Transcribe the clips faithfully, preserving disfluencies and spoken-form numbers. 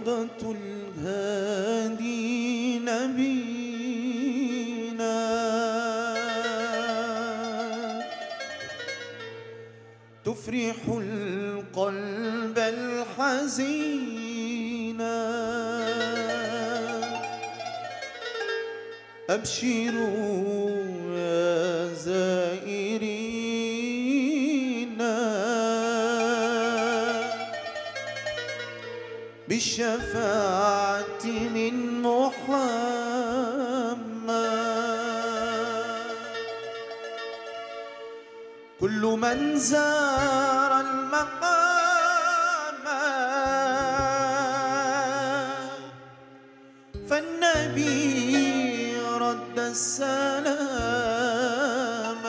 روضة الهادي نبينا تفرح القلب الحزينا أبشروا يا زائرين بالشفاعة من محمد. كل من زار المقام فالنبي رد السلام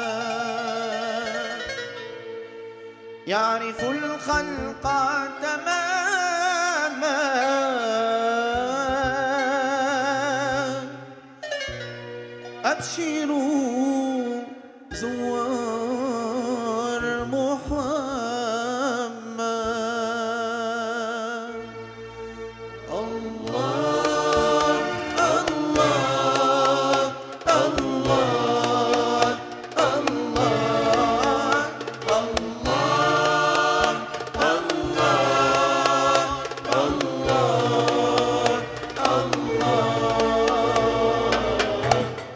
يعرف الخلق تماما أبشروا زوار محمد. الله الله الله الله الله الله الله.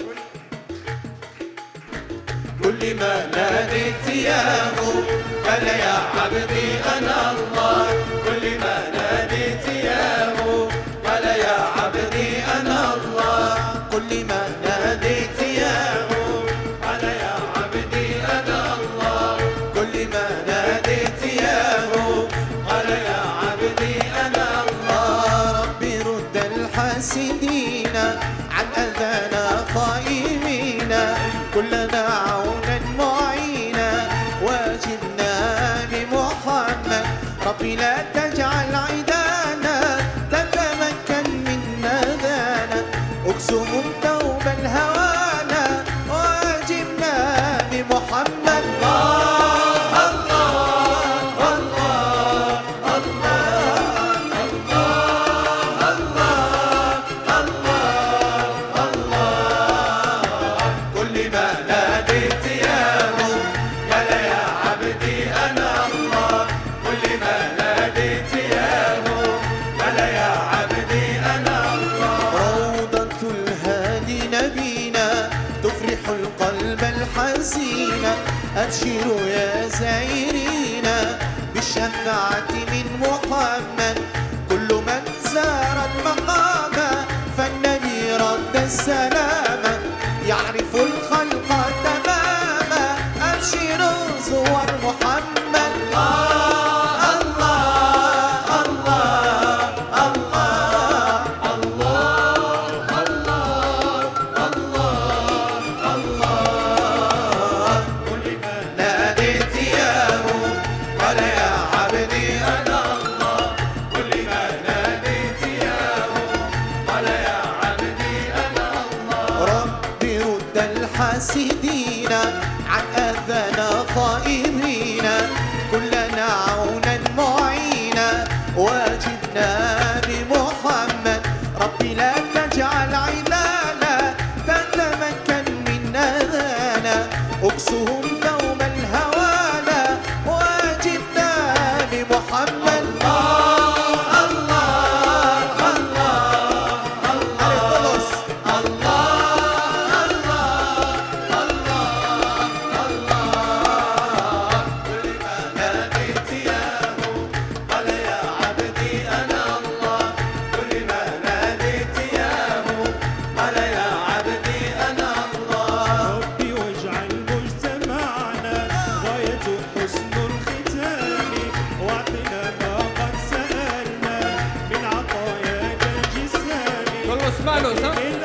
كل ما ناديت ياه قال يا عبدي أنا الله. كل ما ناديت ياه قال يا عبدي أنا الله. كل ما ناديت ياه قال يا عبدي أنا الله. كل ما ناديت ياه قال يا عبدي أنا الله. ربي رد الحاسدين عن أذانا خائمين كلنا عونا معينا واجبنا بمحمد. ربي لا تجعل عدانا تتمكن من نذانا اكسهم توب الهوانا واجبنا بمحمد. الله الله الله الله الله الله. كل ما ناديت ياه قال يا عبدي أنا الله. كل ما ناديت ياه قال يا عبدي أنا الله. روضة الهادي نبينا تفرح القلب الحزين أبشروا يا زائرين بالشفاعة من محمد. كل من زار المقام فالنبي رد السلام يعرف الخلق تماما أبشروا زوار محمد. الله الله الله الله الله الله الله. كل ما ناديت ياه قال يا عبدي أنا الله. كل ما ناديت ياه قال يا عبدي أنا الله. ربي رد الحاسدين عن أذانا خائمين كلنا عونا معينا واجبنا بمحمد. ربي لا تجعل علانا تتمكن من أذانا اكسهم ثوب الهوانا واجبنا بمحمد. الله الله الله الله Con los malos, ¿ah? ¿eh?